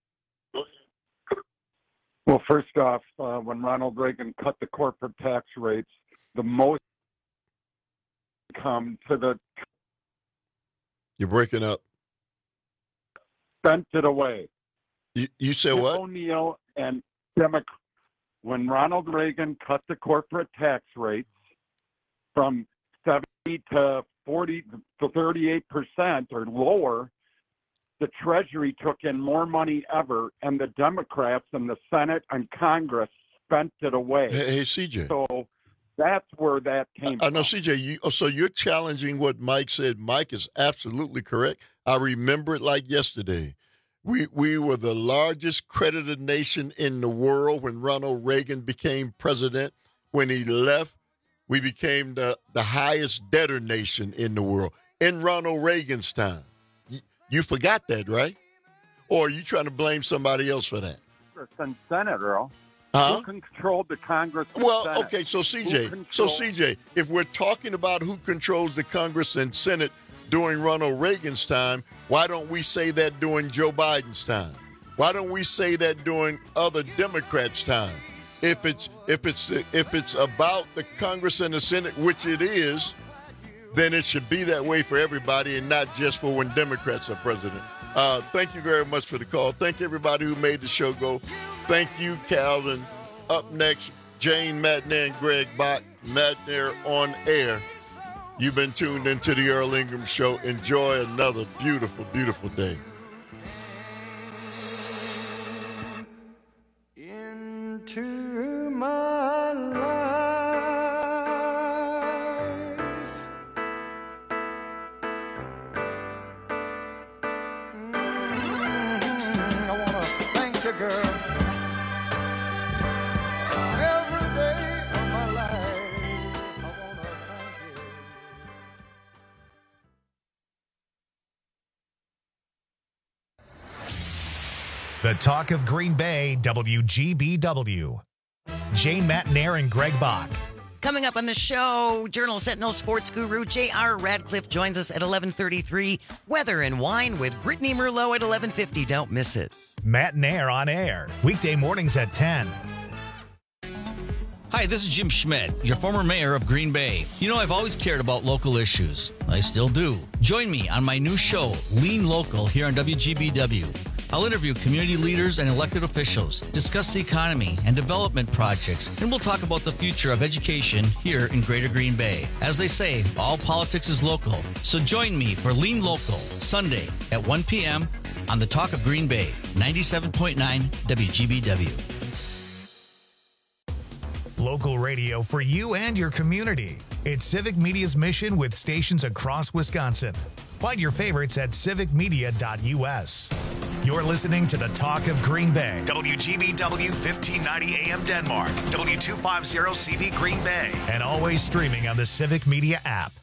Well, first off, uh, when Ronald Reagan cut the corporate tax rates, the most come to the You're breaking up. spent it away. You, you said Tip what? O'Neill and Democrats. When Ronald Reagan cut the corporate tax rates from seventy to forty to thirty-eight percent or lower, the Treasury took in more money ever, and the Democrats in the Senate and Congress spent it away. Hey, hey C J. So that's where that came I from. know, C J. You, oh, so you're challenging what Mike said. Mike is absolutely correct. I remember it like yesterday. We we were the largest credited nation in the world when Ronald Reagan became president. When he left, we became the, the highest debtor nation in the world in Ronald Reagan's time. You, you forgot that, right? Or are you trying to blame somebody else for that? And Senate, Earl. Huh? Who controlled the Congress and Well, Senate? okay, so C Who J, so controlled- C J, if we're talking about who controls the Congress and Senate during Ronald Reagan's time, why don't we say that during Joe Biden's time? Why don't we say that during other Democrats' time? If it's if it's if it's about the Congress and the Senate, which it is, then it should be that way for everybody and not just for when Democrats are president. Uh, thank you very much for the call. Thank everybody who made the show go. Thank you, Calvin. Up next, Jane Matner and Greg Bach. Matner on air. You've been tuned into the Earl Ingram Show. Enjoy another beautiful, beautiful day. Into my life, mm-hmm. I want to thank you, girl, every day of my life. I want to thank you. The Talk of Green Bay, W G B W. Jane Matner and Greg Bach. Coming up on the show, Journal Sentinel sports guru J R Radcliffe joins us at eleven thirty-three. Weather and Wine with Brittany Merlot at eleven fifty. Don't miss it. Matner on air. Weekday mornings at ten. Hi, this is Jim Schmidt, your former mayor of Green Bay. You know, I've always cared about local issues. I still do. Join me on my new show, Lean Local, here on W G B W. I'll interview community leaders and elected officials, discuss the economy and development projects, and we'll talk about the future of education here in Greater Green Bay. As they say, all politics is local. So join me for Lean Local, Sunday at one p.m. on the Talk of Green Bay, ninety-seven point nine W G B W. Local radio for you and your community. It's Civic Media's mission with stations across Wisconsin. Find your favorites at civic media dot u s. You're listening to the Talk of Green Bay. W G B W fifteen ninety A M Denmark. W two fifty C V Green Bay. And always streaming on the Civic Media app.